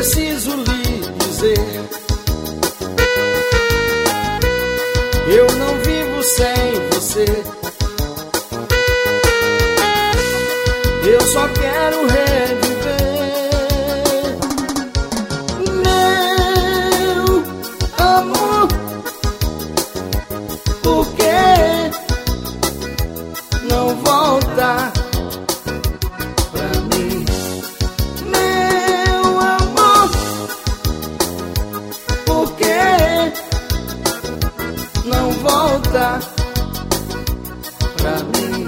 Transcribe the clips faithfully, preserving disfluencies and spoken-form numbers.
preciso lhe dizer, eu não vivo sem você. Eu só quero reviver meu amor. Por que não volta pra mim, meu amor? Por que não volta pra mim?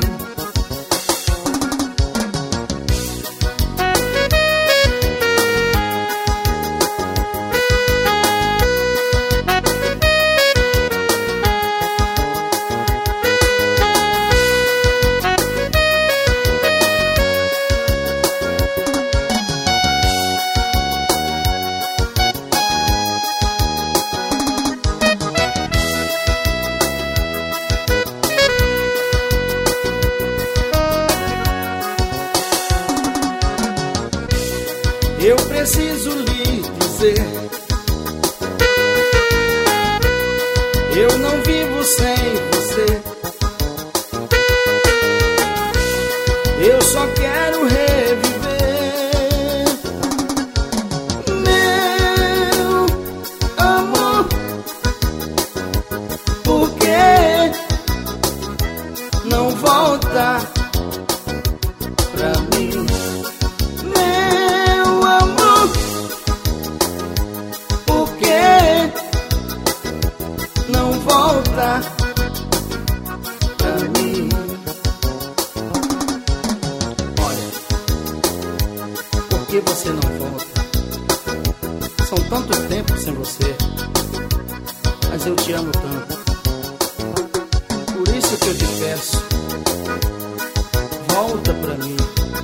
Eu preciso lhe dizer, eu não vivo sem você. Eu só quero reviver meu amor. Por que não volta pra mim, meu amor? Por que não volta pra mim? Olha, por que você não volta? São tanto tempo sem você, mas eu te amo tanto. Por isso que eu te peço, volta pra mim.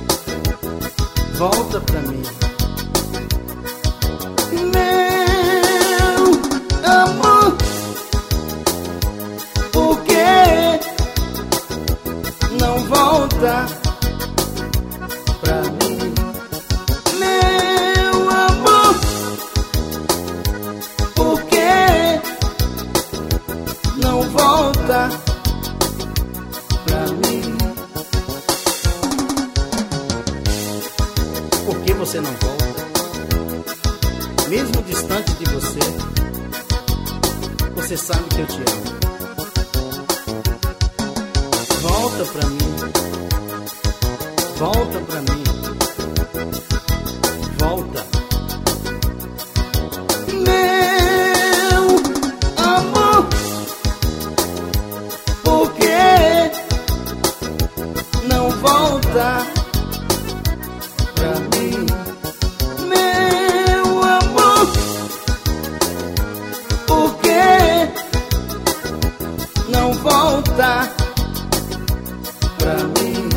Volta pra mim, meu amor. Por que não volta pra mim, meu amor? Por que não volta pra mim? Por que você não volta? Mesmo distante de você, você sabe que eu te amo. Volta pra mim, volta pra mim, volta. Meu amor, por que não volta pra mim, meu amor? Por que não volta pra mim?